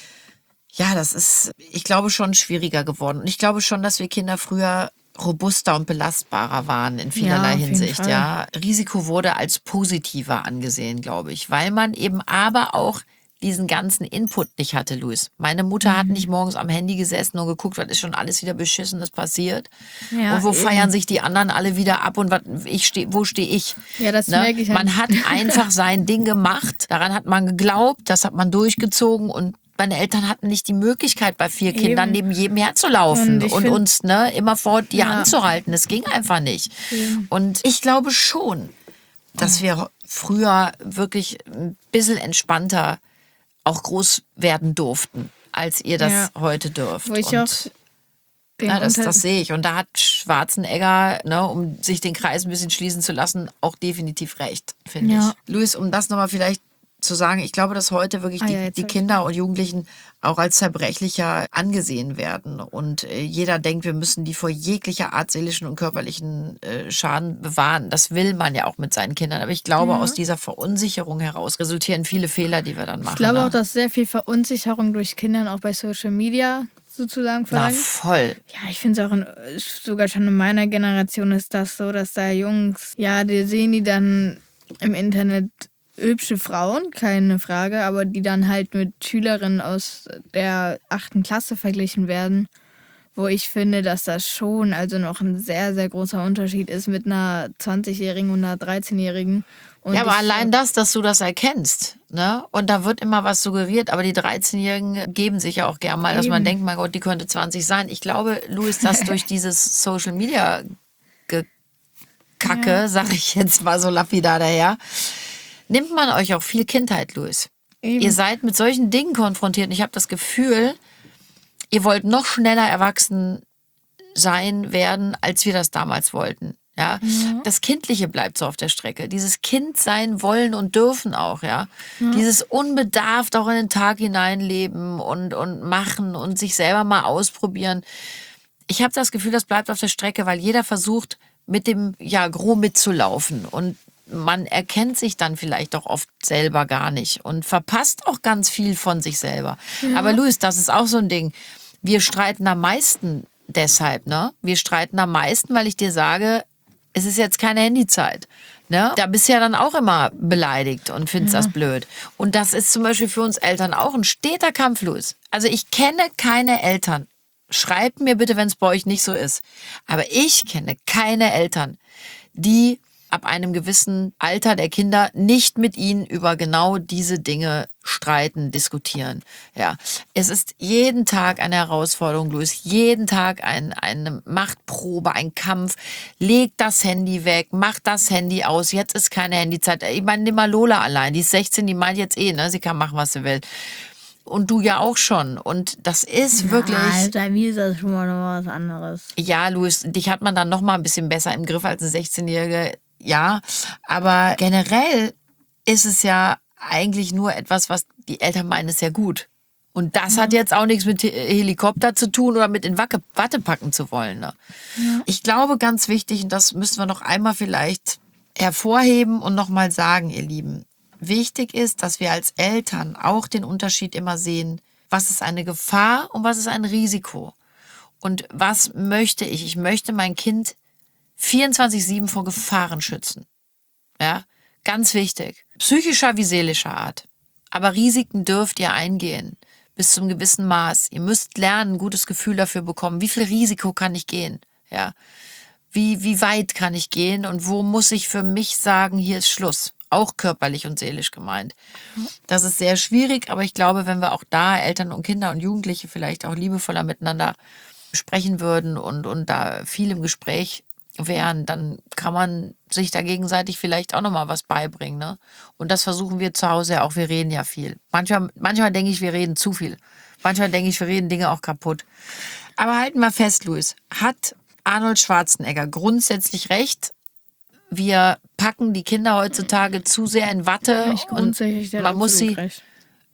ja, das ist, ich glaube, schon schwieriger geworden. Und ich glaube schon, dass wir Kinder früher robuster und belastbarer waren in vielerlei Ja, auf jeden Hinsicht. Fall. Ja, Risiko wurde als positiver angesehen, glaube ich, weil man eben aber auch diesen ganzen Input nicht hatte, Luis. Meine Mutter Mhm. hat nicht morgens am Handy gesessen und geguckt, was ist schon alles wieder Beschissenes passiert. Ja, und wo eben. feiern sich die anderen alle wieder ab und was, ich steh, wo stehe ich? Ja, das Ne? merke ich halt. Man hat einfach sein Ding gemacht, daran hat man geglaubt, das hat man durchgezogen und meine Eltern hatten nicht die Möglichkeit, bei vier Kindern neben jedem herzulaufen Und und, ich find- uns ne, immer vor die Ja. Hand zu halten. Das ging einfach nicht. Und ich glaube schon, dass wir früher wirklich ein bisschen entspannter auch groß werden durften, als ihr das Ja. heute dürft. Wo ich Und, auch den ja, das, Unter- das sehe ich. Und da hat Schwarzenegger, ne, um sich den Kreis ein bisschen schließen zu lassen, auch definitiv recht, finde Ja. ich. Luis, um das nochmal vielleicht zu sagen, ich glaube, dass heute wirklich Ah die, ja, jetzt die hab ich- Kinder und Jugendlichen auch als zerbrechlicher angesehen werden. Und äh, jeder denkt, wir müssen die vor jeglicher Art seelischen und körperlichen äh, Schaden bewahren. Das will man ja auch mit seinen Kindern. Aber ich glaube, aus dieser Verunsicherung heraus resultieren viele Fehler, die wir dann machen. Ich glaube ne? auch, dass sehr viel Verunsicherung durch Kindern auch bei Social Media sozusagen Na, verlangt. voll. Ja, ich finde es auch in, sogar schon in meiner Generation ist das so, dass da Jungs, ja, die sehen die dann im Internet hübsche Frauen, keine Frage, aber die dann halt mit Schülerinnen aus der achten Klasse verglichen werden, wo ich finde, dass das schon also noch ein sehr, sehr großer Unterschied ist mit einer zwanzigjährigen und einer dreizehnjährigen. Und Ja, aber ich, allein das, dass du das erkennst, ne? Und da wird immer was suggeriert, aber die dreizehnjährigen geben sich ja auch gern mal, dass man Eben. denkt, mein Gott, die könnte zwanzig sein. Ich glaube, Luis, dass durch dieses Social Media Kacke, Ja. sag ich jetzt mal so lapidar daher, nimmt man euch auch viel Kindheit, Luis. Eben. Ihr seid mit solchen Dingen konfrontiert und ich habe das Gefühl, ihr wollt noch schneller erwachsen sein werden, als wir das damals wollten. Ja, das Kindliche bleibt so auf der Strecke. Dieses Kind sein wollen und dürfen auch, ja. Dieses unbedarft auch in den Tag hineinleben und, und machen und sich selber mal ausprobieren. Ich habe das Gefühl, das bleibt auf der Strecke, weil jeder versucht, mit dem ja Gros mitzulaufen und man erkennt sich dann vielleicht auch oft selber gar nicht und verpasst auch ganz viel von sich selber. Aber Luis, das ist auch so ein Ding. Wir streiten am meisten deshalb, ne? Wir streiten am meisten, weil ich dir sage, es ist jetzt keine Handyzeit. Ne? Da bist du ja dann auch immer beleidigt und findest das blöd. Und das ist zum Beispiel für uns Eltern auch ein steter Kampf, Luis. Also ich kenne keine Eltern. Schreibt mir bitte, wenn es bei euch nicht so ist. Aber ich kenne keine Eltern, die ab einem gewissen Alter der Kinder nicht mit ihnen über genau diese Dinge streiten, diskutieren. Ja, es ist jeden Tag eine Herausforderung, Luis. Jeden Tag ein, eine Machtprobe, ein Kampf. Leg das Handy weg, mach das Handy aus. Jetzt ist keine Handyzeit. Ich meine, nimm mal Lola allein. Die ist sechzehn, die meint jetzt eh, ne, sie kann machen, was sie will. Und du ja auch schon. Und das ist wirklich... Ja, bei mir ist das schon mal noch was anderes. Ja, Luis, dich hat man dann noch mal ein bisschen besser im Griff als eine sechzehnjährige. Ja, aber generell ist es ja eigentlich nur etwas, was die Eltern meinen, ist ja gut. Und das ja. hat jetzt auch nichts mit Helikopter zu tun oder mit in Wacke, Watte packen zu wollen. Ne? Ja. Ich glaube, ganz wichtig, und das müssen wir noch einmal vielleicht hervorheben und noch mal sagen, ihr Lieben, wichtig ist, dass wir als Eltern auch den Unterschied immer sehen, was ist eine Gefahr und was ist ein Risiko. Und was möchte ich? Ich möchte mein Kind vierundzwanzig sieben vor Gefahren schützen. Ja, ganz wichtig. Psychischer wie seelischer Art. Aber Risiken dürft ihr eingehen. Bis zum gewissen Maß. Ihr müsst lernen, ein gutes Gefühl dafür bekommen. Wie viel Risiko kann ich gehen? Ja. Wie, wie weit kann ich gehen? Und wo muss ich für mich sagen, hier ist Schluss? Auch körperlich und seelisch gemeint. Das ist sehr schwierig, aber ich glaube, wenn wir auch da Eltern und Kinder und Jugendliche vielleicht auch liebevoller miteinander sprechen würden und, und da viel im Gespräch wären, dann kann man sich da gegenseitig vielleicht auch nochmal was beibringen. Ne? Und das versuchen wir zu Hause auch. Wir reden ja viel. Manchmal, manchmal denke ich, wir reden zu viel. Manchmal denke ich, wir reden Dinge auch kaputt. Aber halten wir fest, Luis, hat Arnold Schwarzenegger grundsätzlich recht? Wir packen die Kinder heutzutage zu sehr in Watte. Nicht grundsätzlich, der man muss sie. Recht.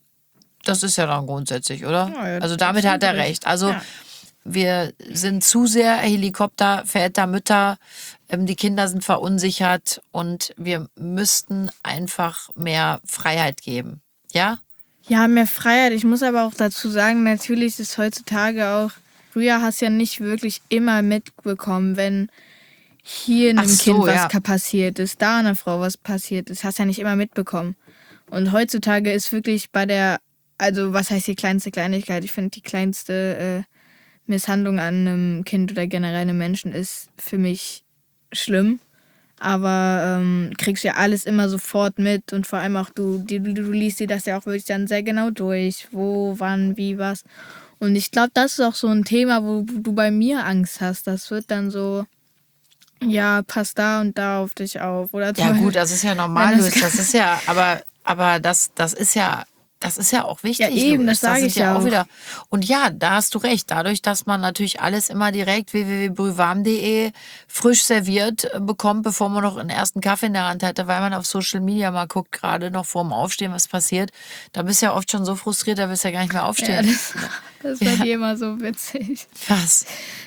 Das ist ja dann grundsätzlich, oder? Ja, ja, also damit hat er recht. recht. Also ja. wir sind zu sehr Helikopter, Väter, Mütter. Die Kinder sind verunsichert und wir müssten einfach mehr Freiheit geben. Ja? Ja, mehr Freiheit. Ich muss aber auch dazu sagen, natürlich ist heutzutage auch, früher hast du ja nicht wirklich immer mitbekommen, wenn hier einem so, Kind was ja. passiert ist, da einer Frau was passiert ist, hast ja nicht immer mitbekommen. Und heutzutage ist wirklich bei der, also was heißt die kleinste Kleinigkeit? Ich finde, die kleinste äh, Misshandlung an einem Kind oder generell einem Menschen ist für mich schlimm. Aber ähm, kriegst ja alles immer sofort mit und vor allem auch du, die, du, du liest dir das ja auch wirklich dann sehr genau durch, wo, wann, wie, was. Und ich glaube, das ist auch so ein Thema, wo du bei mir Angst hast. Das wird dann so... Ja, pass da und da auf dich auf. Oder ja gut, das ist ja normal, Luis. Das ist ja, aber, aber das, das ist ja, das ist ja auch wichtig. Ja eben, das sage ich ja auch. Wieder. Und ja, da hast du recht. Dadurch, dass man natürlich alles immer direkt w w w punkt brühwarm punkt de frisch serviert bekommt, bevor man noch einen ersten Kaffee in der Hand hatte, weil man auf Social Media mal guckt, gerade noch vorm Aufstehen, was passiert. Da bist du ja oft schon so frustriert, da willst du ja gar nicht mehr aufstehen. Ja, das, das war ja. immer so witzig. Was?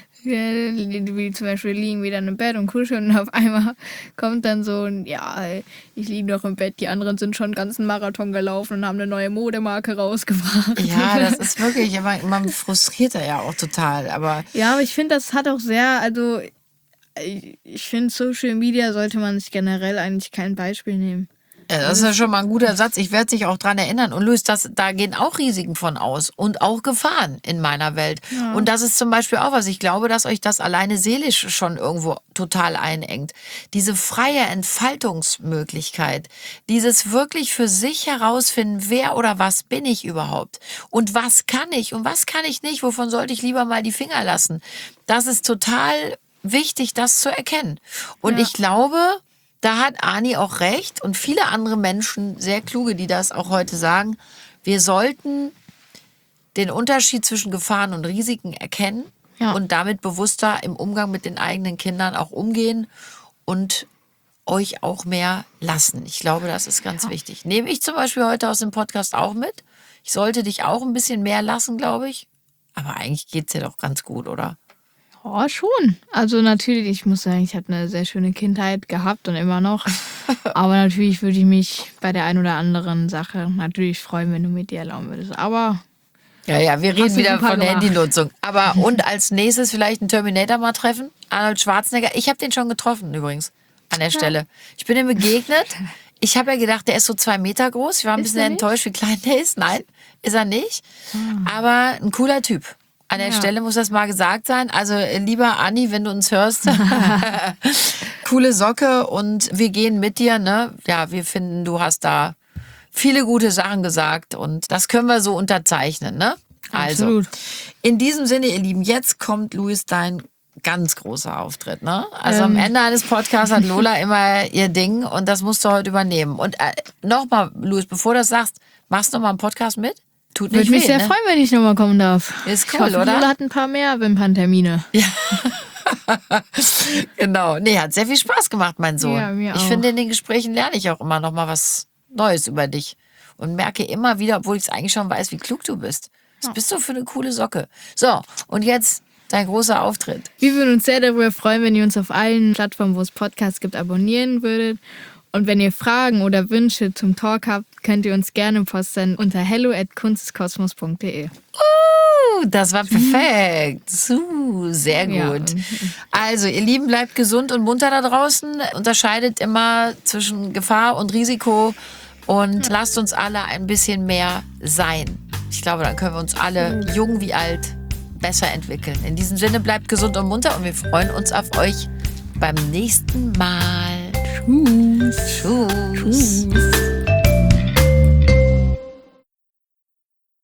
Wie zum Beispiel liegen wieder im Bett und kuscheln und auf einmal kommt dann so ein, ja, ich liege noch im Bett, die anderen sind schon einen ganzen Marathon gelaufen und haben eine neue Modemarke rausgebracht. Ja, das ist wirklich, aber man frustriert ja auch total, aber... Ja, aber ich finde, das hat auch sehr, also ich finde, Social Media sollte man sich generell eigentlich kein Beispiel nehmen. Ja, das ist ja schon mal ein guter Satz. Ich werde dich auch dran erinnern. Und Luis, das, da gehen auch Risiken von aus und auch Gefahren in meiner Welt. Ja. Und das ist zum Beispiel auch was. Ich glaube, dass euch das alleine seelisch schon irgendwo total einengt. Diese freie Entfaltungsmöglichkeit, dieses wirklich für sich herausfinden, wer oder was bin ich überhaupt und was kann ich und was kann ich nicht, wovon sollte ich lieber mal die Finger lassen. Das ist total wichtig, das zu erkennen. Und ja. ich glaube... Da hat Ani auch recht und viele andere Menschen, sehr kluge, die das auch heute sagen, wir sollten den Unterschied zwischen Gefahren und Risiken erkennen ja. und damit bewusster im Umgang mit den eigenen Kindern auch umgehen und euch auch mehr lassen. Ich glaube, das ist ganz ja. wichtig. Nehme ich zum Beispiel heute aus dem Podcast auch mit. Ich sollte dich auch ein bisschen mehr lassen, glaube ich. Aber eigentlich geht's dir doch ganz gut, oder? Oh, schon. Also natürlich, ich muss sagen, ich habe eine sehr schöne Kindheit gehabt und immer noch. Aber natürlich würde ich mich bei der einen oder anderen Sache natürlich freuen, wenn du mit dir erlauben würdest. Aber ja, ja, wir reden wieder von der Handynutzung. Aber und als nächstes vielleicht einen Terminator mal treffen? Arnold Schwarzenegger. Ich habe den schon getroffen übrigens an der Stelle. Ja. Ich bin ihm begegnet. Ich habe ja gedacht, der ist so zwei Meter groß. Ich war ein ist bisschen enttäuscht, wie klein der ist. Nein, ist er nicht. Hm. Aber ein cooler Typ. An der Ja. Stelle muss das mal gesagt sein. Also, lieber Anni, wenn du uns hörst, coole Socke und wir gehen mit dir, ne? Ja, wir finden, du hast da viele gute Sachen gesagt und das können wir so unterzeichnen, ne? Also, Absolut. in diesem Sinne, ihr Lieben, jetzt kommt, Luis, dein ganz großer Auftritt, ne? Also Ähm. am Ende eines Podcasts hat Lola immer ihr Ding und das musst du heute übernehmen. Und äh, nochmal, Luis, bevor du das sagst, machst du noch mal einen Podcast mit? Tut nicht Würde weh, mich sehr ne? freuen, wenn ich nochmal kommen darf. Ist Ich cool, hoffe, oder? Lola hat ein paar mehr Wimperntermine. Genau. Nee, hat sehr viel Spaß gemacht, mein Sohn. Ja, mir ich auch. finde, in den Gesprächen lerne ich auch immer noch mal was Neues über dich. Und merke immer wieder, obwohl ich es eigentlich schon weiß, wie klug du bist. Was bist du für eine coole Socke? So, und jetzt dein großer Auftritt. Wir würden uns sehr darüber freuen, wenn ihr uns auf allen Plattformen, wo es Podcasts gibt, abonnieren würdet. Und wenn ihr Fragen oder Wünsche zum Talk habt, könnt ihr uns gerne posten unter hello at kunstkosmos punkt de. Uh, das war perfekt. Uh, sehr Ja. gut. Also, ihr Lieben, bleibt gesund und munter da draußen. Unterscheidet immer zwischen Gefahr und Risiko und lasst uns alle ein bisschen mehr sein. Ich glaube, dann können wir uns alle, jung wie alt, besser entwickeln. In diesem Sinne, bleibt gesund und munter und wir freuen uns auf euch beim nächsten Mal. Tschüss. Tschüss. Tschüss.